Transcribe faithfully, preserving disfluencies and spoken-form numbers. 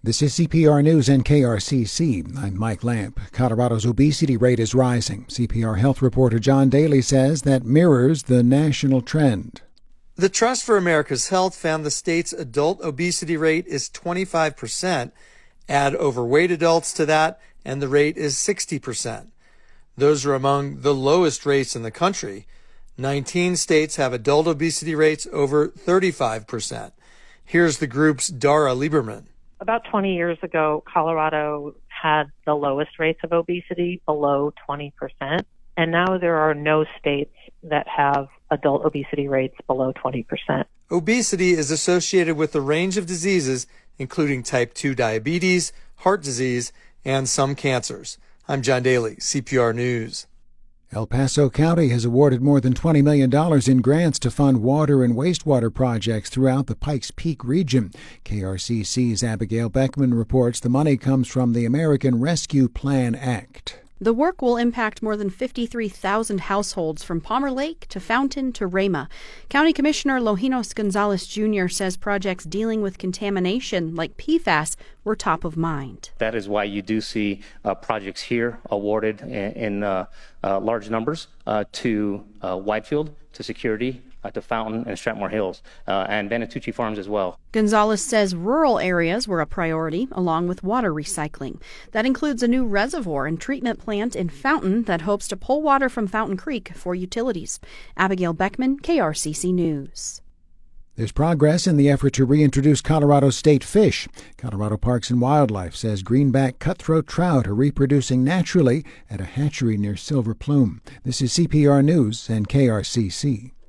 This is C P R News and K R C C. I'm Mike Lamp. Colorado's obesity rate is rising. C P R health reporter John Daly says that mirrors the national trend. The Trust for America's Health found the state's adult obesity rate is twenty-five percent. Add overweight adults to that, and the rate is sixty percent. Those are among the lowest rates in the country. nineteen states have adult obesity rates over thirty-five percent. Here's the group's Dara Lieberman. About twenty years ago, Colorado had the lowest rates of obesity, below twenty percent. And now there are no states that have adult obesity rates below twenty percent. Obesity is associated with a range of diseases, including type two diabetes, heart disease, and some cancers. I'm John Daly, C P R News. El Paso County has awarded more than twenty million dollars in grants to fund water and wastewater projects throughout the Pikes Peak region. K R C C's Abigail Beckman reports the money comes from the American Rescue Plan Act. The work will impact more than fifty-three thousand households from Palmer Lake to Fountain to Rama. County Commissioner Lojinos Gonzalez Junior says projects dealing with contamination like P FAS were top of mind. That is why you do see uh, projects here awarded in, in uh, uh, large numbers uh, to uh, Whitefield, to Security, uh, to Fountain and Stratmore Hills, uh, and Benatucci Farms as well. Gonzalez says rural areas were a priority, along with water recycling. That includes a new reservoir and treatment plant in Fountain that hopes to pull water from Fountain Creek for utilities. Abigail Beckman, K R C C News. There's progress in the effort to reintroduce Colorado's state fish. Colorado Parks and Wildlife says greenback cutthroat trout are reproducing naturally at a hatchery near Silver Plume. This is C P R News and K R C C.